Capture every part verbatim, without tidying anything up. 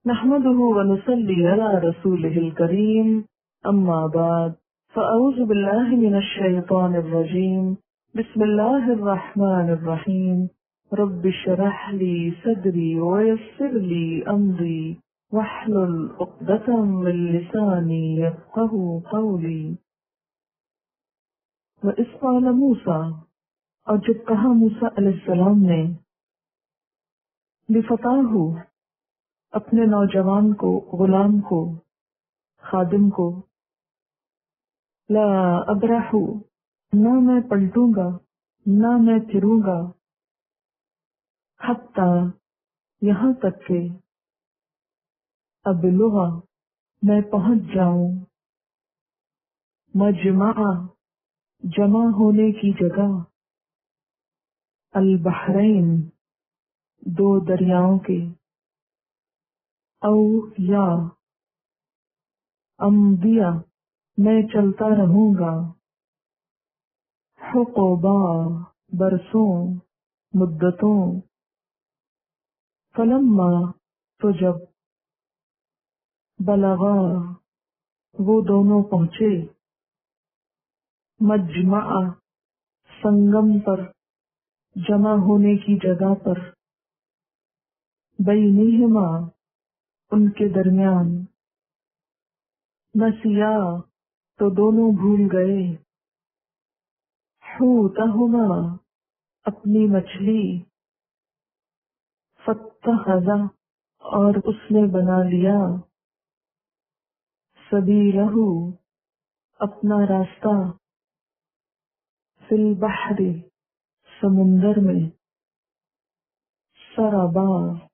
نحمده ونصلي على رسوله الكريم أما بعد فأعوذ بالله من الشيطان الرجيم بسم الله الرحمن الرحيم رب اشرح لي صدري ويسر لي أمري واحلل عقدة من لساني يفقهوا قولي وإذ قال موسى، اور جب کہا موسیٰ علیہ السلام نے لفتاہ اپنے نوجوان کو، غلام کو، خادم کو، لا ابرح، نہ میں پلٹوں گا، نہ میں پھروں گا، حتی، یہاں تک کہ ابلغ، میں پہنچ جاؤں، مجمع، جمع ہونے کی جگہ، البحرین، دو دریاؤں کے، او یا امضیہ، میں چلتا رہوں گا، حقبا، برسوں، مدتوں، فلما، تو جب، بلغا، وہ دونوں پہنچے، مجمع، سنگم پر، جمع ہونے کی جگہ پر، بینہما، ان کے درمیان، نسیا، تو دونوں بھول گئے، حوتہما، اپنی مچھلی، فاتخذ، اور اس نے بنا لیا، سبیلہ، اپنا راستہ، فی البحر، سمندر میں، سربا،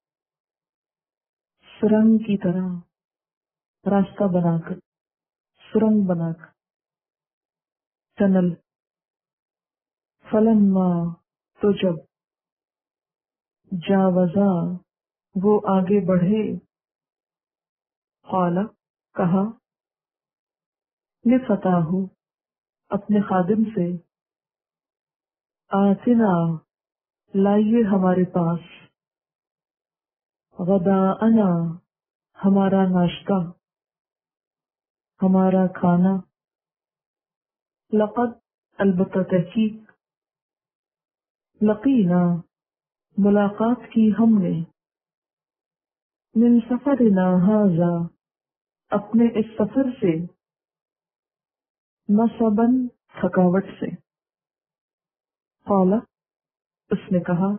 سرنگ کی طرح، راستہ بنا کر، سرنگ بنا کر، ٹنل، فلما، تو جب، جاوزا، وہ آگے بڑھے، قال، کہا، لفتاہ، اپنے خادم سے، آتنا، لائیے ہمارے پاس، غداءنا، ہمارا ناشتہ، ہمارا کھانا، لقد، البتہ تحقیق، لقینا، ملاقات کی ہم نے، من سفرنا ھذا، اپنے اس سفر سے، نصباً، تھکاوٹ سے، قال، اس نے کہا،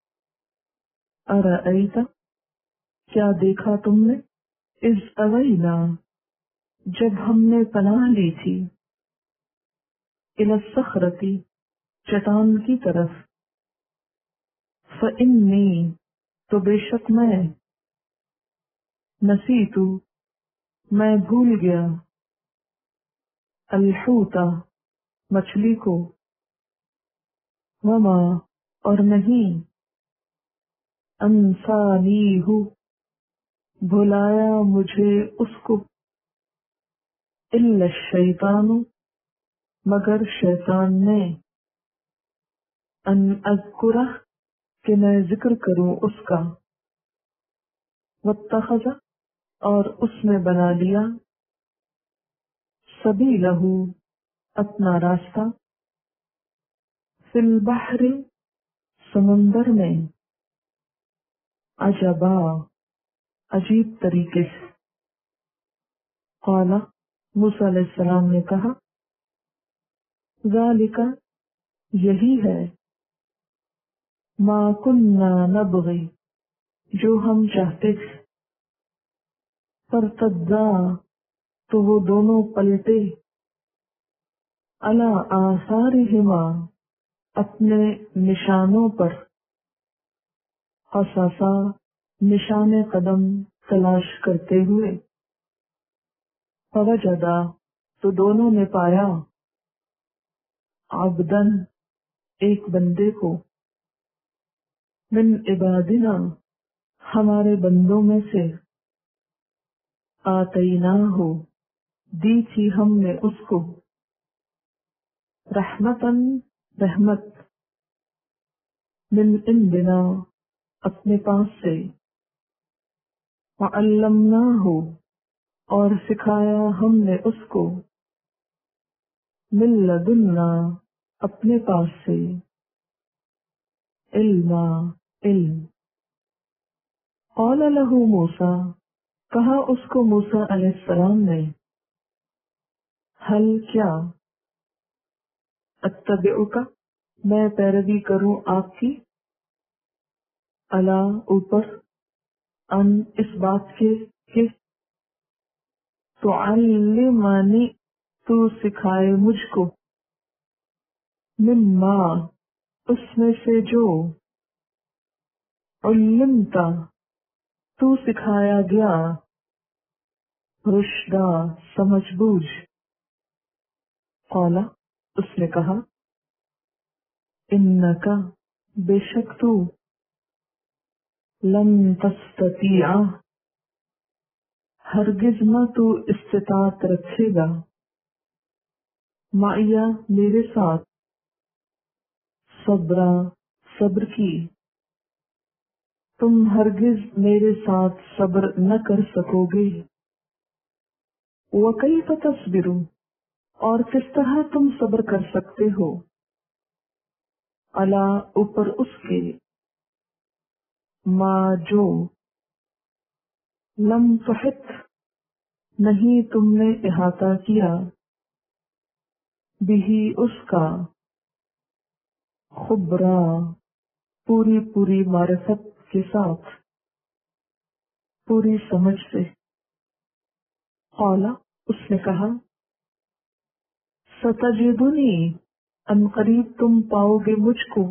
ارأیت، کیا دیکھا تم نے، اذ اوینا، جب ہم نے پناہ لی تھی، الی الصخرۃ، چٹان کی طرف، فإنی، تو بے شک میں، نسیت، میں بھول گیا، الحوت، مچھلی کو، وما، اور نہیں، انسانیہ، بھلایا مجھے اس کو، الا الشیطان، مگر شیطان نے، ان اذکرہ، کہ میں ذکر کروں اس کا، واتخذ، اور اس نے بنا لیا، سبیلہ، اپنا راستہ، فی البحر، سمندر میں، عجبا، عجیب طریقے سے، قال، موسیٰ علیہ السلام نے کہا، ذالک، یہی ہے، ما کننا نبغی، جو ہم چاہتے تھے، فارتدا، تو وہ دونوں پلٹے، علی آثارہما، اپنے نشانوں پر، قصصا، نشان قدم تلاش کرتے ہوئے، فوجدا، تو دونوں نے پایا، عبدن، ایک بندے کو، من عبادنا، ہمارے بندوں میں سے، آتیناہ، دی تھی ہم نے اس کو، رحمتاً، رحمت، من عندنا، اپنے پاس سے، وعلمناہ، اور سکھایا ہم نے اس کو، من لدنا، اپنے پاس سے، علما، علم۔ قال لہ موسیٰ، کہا اس کو موسیٰ علیہ السلام نے، حل کیا، اتبعک، میں پیروی کروں آپ کی، الا، اوپر، ان، اس بات کے کہ تعلمانی، تو سکھائے مجھ کو، مما، اس میں سے جو، علمتا، تو سکھایا گیا، رشدا، سمجھ بوجھ۔ قالا، اس نے کہا، انکا، بے شک تو، لن تستطیع، ہرگز نہ تو استطاعت رکھے گا، معیہ، میرے ساتھ، صبرا، صبر کی، تم ہرگز میرے ساتھ صبر نہ کر سکو گے، وَكَيْفَ تَصْبِرُ، اور کس طرح تم صبر کر سکتے ہو، الا، اوپر اس کے، ما، جو، لم تحط، نہیں تم نے احاطہ کیا، بھی، اس کا، خبرا، پوری پوری معرفت کے ساتھ، پوری سمجھ سے۔ قالا، اس نے کہا، ستجدنی، ان قریب تم پاؤ گے مجھ کو،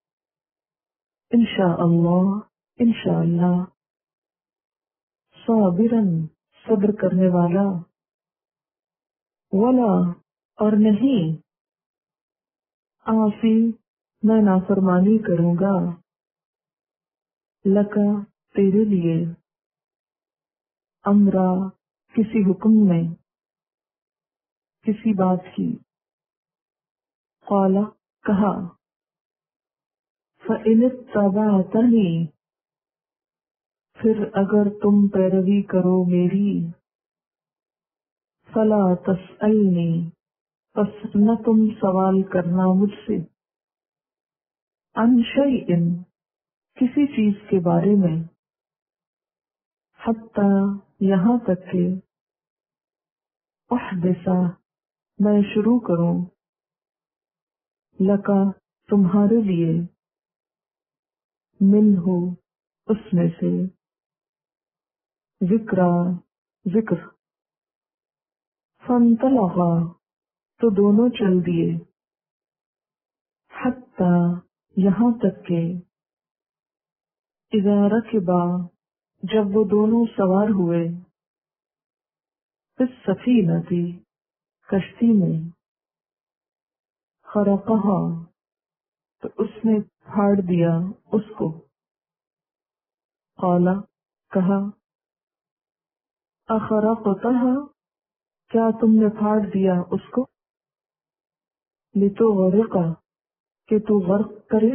انشاءاللہ، انشاءاللہ، صابرن، صبر کرنے والا، ولا، اور نہیں، آفی، میں نافرمانی کروں گا، لکا، تیرے لیے، امرا، کسی حکم میں، کسی بات کی۔ قالا، کہا، فَإِنِ اتَّبَعْتَنِی، پھر اگر تم پیروی کرو میری، فَلَا تَسْأَلْنِی، پس نہ تم سوال کرنا مجھ سے، عَنْ شَیْءٍ، کسی چیز کے بارے میں، حتیٰ، یہاں تک کہ، احدث، میں شروع کروں، لکا، تمہارے لیے، منہ، اس میں سے، ذکرا، ذکر۔ فانطلقا، تو دونوں چل دیے، حتیٰ، یہاں تک کہ، اذا رکبا، جب وہ دونوں سوار ہوئے، اس سفینتی، کشتی میں، خرقہا، تو اس نے پھاڑ دیا اس کو، قالا، کہا، اخرقتہا، کیا تم نے پھاڑ دیا اس کو، لتغرقا، کہ تو غرق کرے،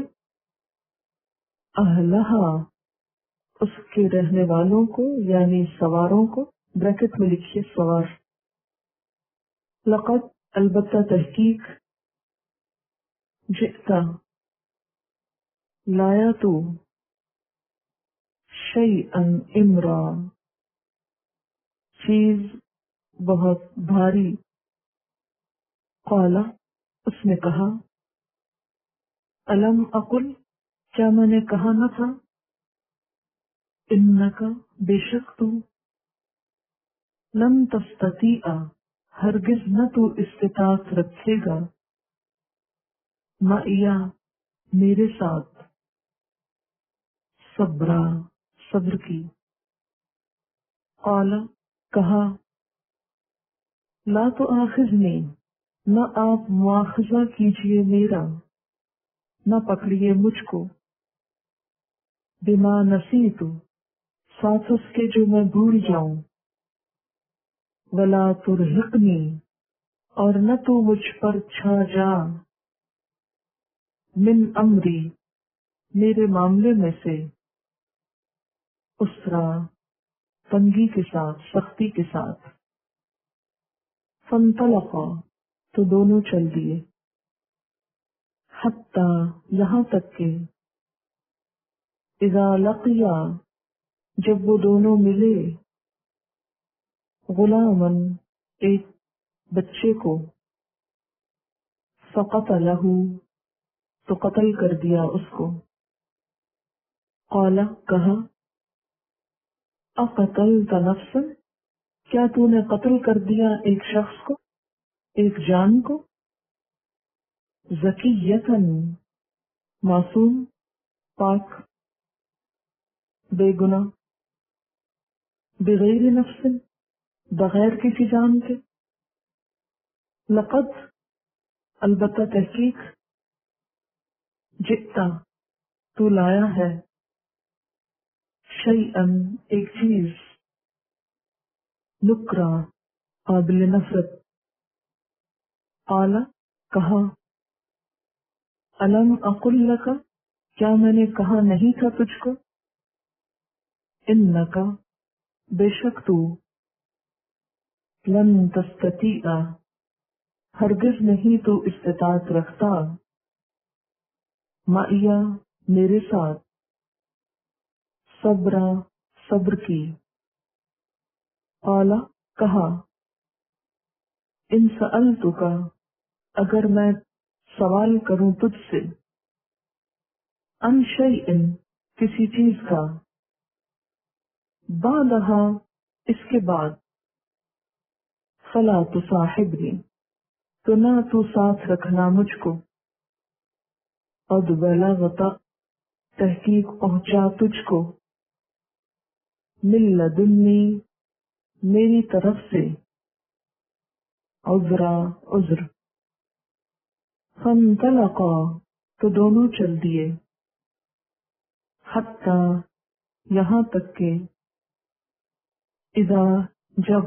اہلہا، اس کے رہنے والوں کو، یعنی سواروں کو، بریکٹ میں لکھیے سوار، لقد، البتہ تحقیق، جئتا، لایا تو، شیئن، امرا، چیز، بہت بھاری، قالا، اس نے کہا، الم اقل، کیا میں نے کہا نہ تھا، انکا، بے شک تو، لن تستطیع، ہرگز نہ تو استطاعت رکھے گا، معیہ، میرے ساتھ، صبرا، صبر کی۔ قالا، کہا، لا تؤاخذنی، نہ آپ مواخذہ کیجئے میرا، نہ پکڑیے مجھ کو، بما نسیت، ساتھ اس کے جو میں بھول جاؤں، ولا ترہقنی، اور نہ تو مجھ پر چھا جا، من امری، میرے معاملے میں سے، اسرا، تنگی کے ساتھ، سختی کے ساتھ. فانطلقا تو دونوں چل دیے. حتی یہاں تک کہ اذا لقیا جب وہ دونوں ملے غلامن ایک بچے کو فقتلہ تو قتل کر دیا اس کو. قال کہا اقتلت نفسا کیا تو نے قتل کر دیا ایک شخص کو، ایک جان کو، زکیتن معصوم، پاک، بے گناہ، بغیر نفس بغیر کسی جان کے. لقد البتہ تحقیق جئتا تو لایا ہے شیئن ایک چیز نکرا قابل نفرت. قال کہا الم اقل لک کیا میں نے کہا نہیں تھا تجھ کو، انک بے شک تو لن تستطیع ہرگز نہیں تو استطاعت رکھتا معیا میرے ساتھ صبر صبر کی. قال کہا ان سألتک اگر میں سوال کروں تجھ سے عن شیء کسی چیز کا بعدہا اس کے بعد فلا تصاحبنی تو نہ تو ساتھ رکھنا مجھ کو. قد بلغت تحقیق پہنچا تجھ کو من لدنی میری طرف سے عذرا عذر. فانطلقا تو دونوں چل دیے. حتی یہاں تک کہ اذا جب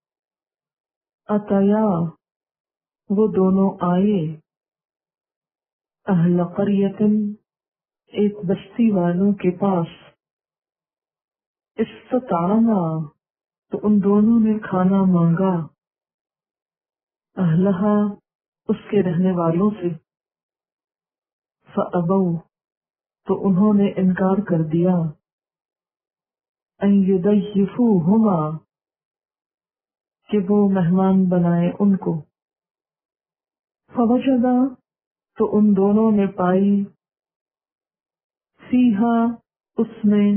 اتیا وہ دونوں آئے اہل قریۃ ایک بستی والوں کے پاس. استطعما تو ان دونوں نے کھانا مانگا اہلہا اس کے رہنے والوں سے. فابوا تو انہوں نے انکار کر دیا ان یضیفوہما کہ وہ مہمان بنائے ان کو. فوجدا تو ان دونوں نے پائی فیہا اس میں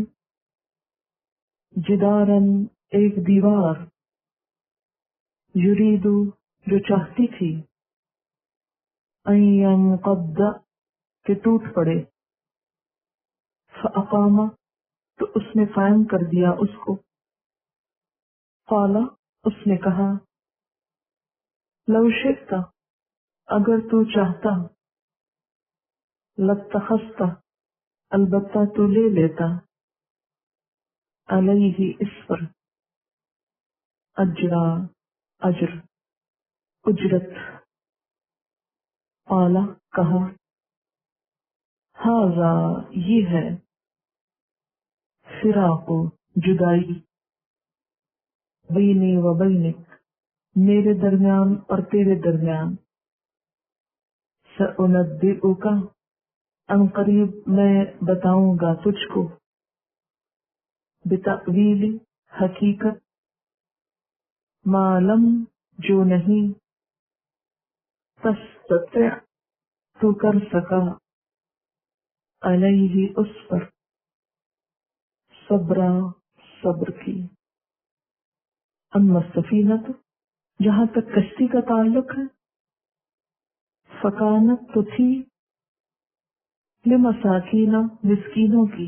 جدارن ایک دیوار یریدو جو چاہتی تھی ان ینقض کہ ٹوٹ پڑے. فاقام تو اس نے قائم کر دیا اس کو. قال اس نے کہا لو شئت اگر تو چاہتا لاتخذت البتہ تو لے لیتا علیہ اس پر اجرا اجر اجرت. قال کہا ھذا یہ ہے فراق جدائی بینی و بینک میرے درمیان اور تیرے درمیان. سأنبئک ان قریب میں بتاؤں گا تجھ کو بتأویل حقیقت ما لم جو نہیں تستطع تو کر سکا علیہ اس پر صبرا صبر کی. اما السفینۃ جہاں تک کشتی کا تعلق ہے فکانت تو تھی لمساکین مسکینوں کی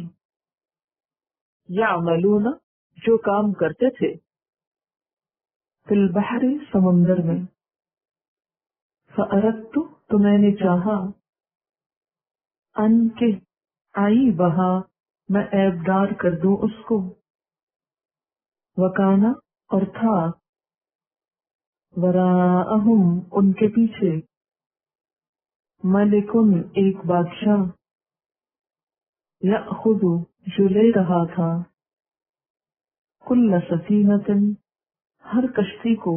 یعملون جو کام کرتے تھے فی البحر سمندر میں. فاردت تو میں نے چاہا ان کے آئی بہا میں عیب دار کر دوں اس کو. وکانا اور تھا وراءہم ان کے پیچھے ملکن ایک بادشاہ یأخذ جو لے رہا تھا کل سفینۃ ہر کشتی کو،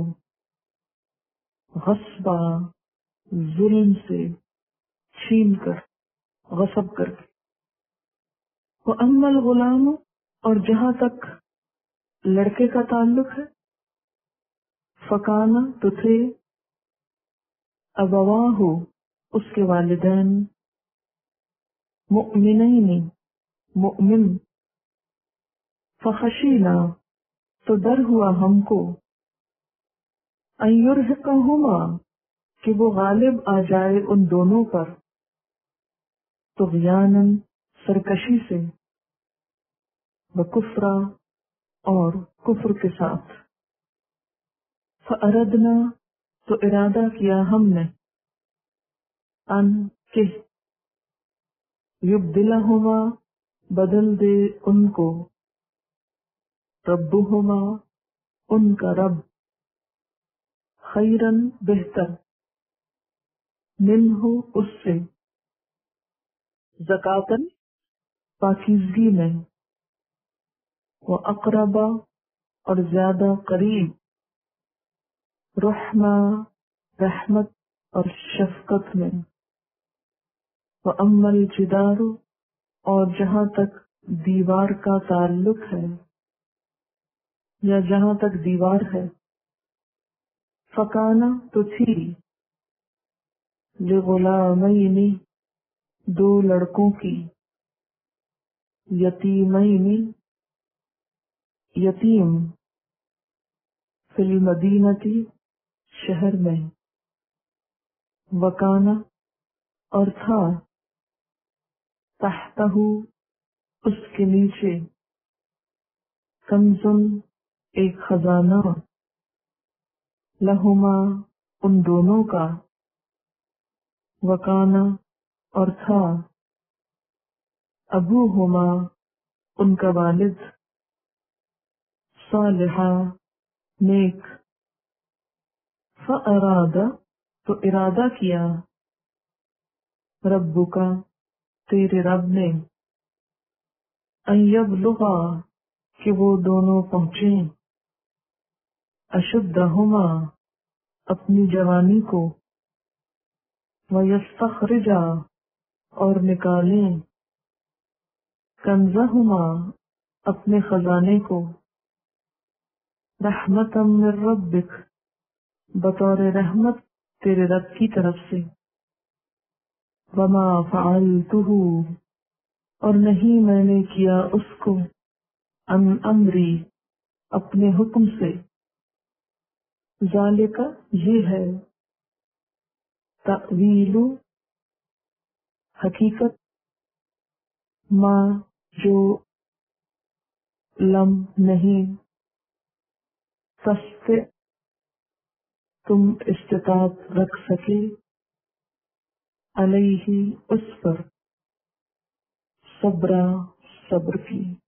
غصبا ظلم سے، چھین کر، غصب کر کے۔ وَأَمَّا الْغُلَامُ اور جہاں تک لڑکے کا تعلق ہے، فَكَانَ تو تھے، أَبَوَاهُ اس کے والدین، مؤمنین مؤمن، فَخَشِينَا تو ڈر ہوا ہم کو، أَن يُرْهِقَهُمَا کہ وہ غالب آ جائے ان دونوں پر، طغیاناً سرکشی سے، وکفرا اور کفر کے ساتھ۔ فَأَرَدْنَا تو ارادہ کیا ہم نے، ان کہ یبدلہما بدل دے ان کو، ربہما ان کا رب، خیراً بہتر، منہ اس سے، زکاتن پاکیزگی میں، وَأَقْرَبَ اور زیادہ قریب، رحمہ رحمت اور شفقت میں۔ وَأَمَّا الْجِدَارُ اور جہاں تک دیوار کا تعلق ہے یا جہاں تک دیوار ہے، فَكَانَ تو تھی، لِغُلَامَيْنِ دو لڑکوں کی، یتیمین یتیم، فی المدینتی شہر میں، وکانا اور تھا، تحتہ اس کے نیچے، کنزن ایک خزانہ، لہما ان دونوں کا، وکانا اور تھا، ابوہما ان کا والد، صالحا نیک، فَأَرَادَ تو ارادہ کیا، ربک تیرے رب نے، ان یبلغا کہ وہ دونوں پہنچیں، اشدہما اپنی جوانی کو، ویستخرجا اور نکالیں، کنزہما اپنے خزانے کو، رحمتا من ربک بطور رحمت تیرے رب کی طرف سے، وما فعلتہ اور نہیں میں نے کیا اس کو، ان امری اپنے حکم سے، ذالک یہ ہے، تأویل حقیقت، ما جو لم نہیں، تستطع تم استطاعت رکھ سکے، علیہ اس پر، صبرا صبر کی۔